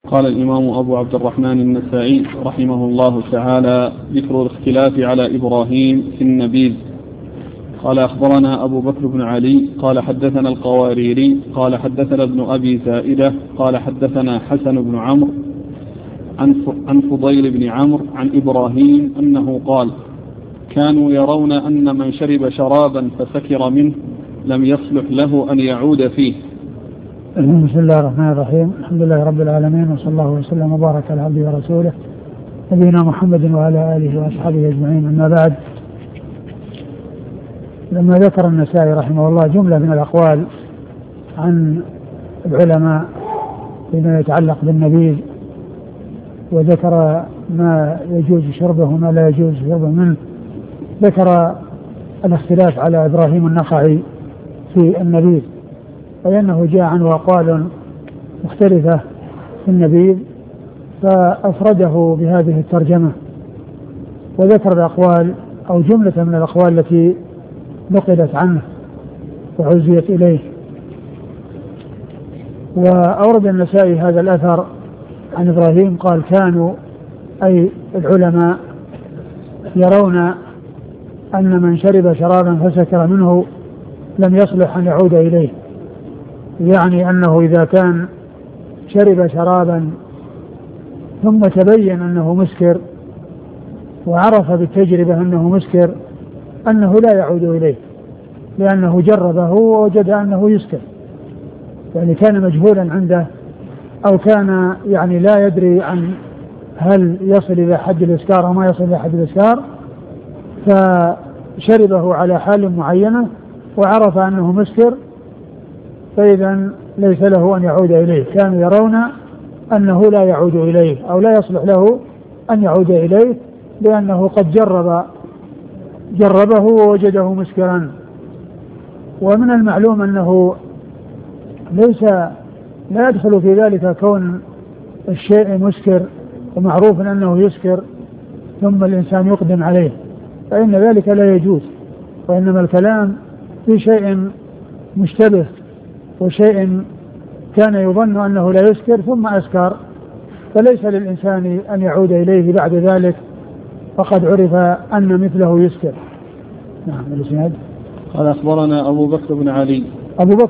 قال الإمام أبو عبد الرحمن النسائي رحمه الله تعالى: ذكر الاختلاف على إبراهيم في النبيذ. قال: أخبرنا أبو بكر بن علي قال حدثنا القواريري قال حدثنا ابن أبي زائدة قال حدثنا حسن بن عمرو عن فضيل بن عمرو عن إبراهيم أنه قال: كانوا يرون أن من شرب شرابا فسكر منه لم يصلح له أن يعود فيه. بسم الله الرحمن الرحيم. الحمد لله رب العالمين، وصلى الله وسلم وبارك على عبده ورسوله نبينا محمد وعلى آله وأصحابه أجمعين. أما بعد، لما ذكر النسائي رحمه الله جملة من الأقوال عن العلماء فيما يتعلق بالنبيذ، وذكر ما يجوز شربه وما لا يجوز شربه منه، ذكر الاختلاف على إبراهيم النخعي في النبيذ، أي أنه جاء عنه أقوال مختلفة في النبيذ فأفرده بهذه الترجمة، وذكر الأقوال أو جملة من الأقوال التي نقلت عنه وعزيت إليه. وأورد النسائي هذا الأثر عن إبراهيم قال: كانوا أي العلماء يرون أن من شرب شرابا فسكر منه لم يصلح أن يعود إليه، يعني أنه إذا كان شرب شرابا ثم تبين أنه مسكر وعرف بالتجربة أنه مسكر أنه لا يعود إليه، لأنه جربه ووجد أنه يسكر، يعني كان مجهولا عنده أو كان يعني لا يدري عن هل يصل إلى حد الإسكار أو ما يصل إلى حد الإسكار، فشربه على حال معينة وعرف أنه مسكر، فإذا ليس له أن يعود إليه. كانوا يرون أنه لا يعود إليه أو لا يصلح له أن يعود إليه، لأنه قد جربه ووجده مسكرا. ومن المعلوم أنه لا يدخل في ذلك كون الشيء مسكر ومعروف أنه يسكر ثم الإنسان يقدم عليه، فإن ذلك لا يجوز، وإنما الكلام في شيء مشتبه وشيء كان يظن أنه لا يسكر ثم أسكر، فليس للإنسان أن يعود إليه بعد ذلك فقد عرف أن مثله يسكر. نعم. الإسناد. قال: أخبرنا أبو بكر بن علي. أبو بكر